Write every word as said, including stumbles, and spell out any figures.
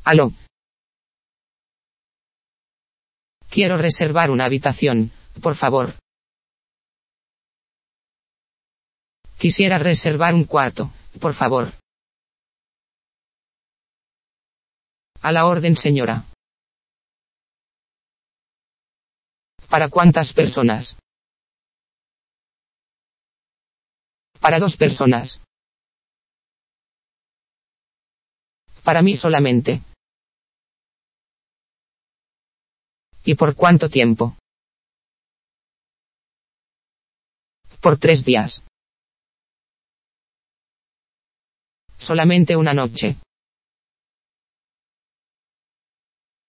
Aló. Quiero reservar una habitación, por favor. Quisiera reservar un cuarto, por favor. A la orden, señora. ¿Para cuántas personas? Para dos personas. Para mí solamente. ¿Y por cuánto tiempo? Por tres días. Solamente una noche.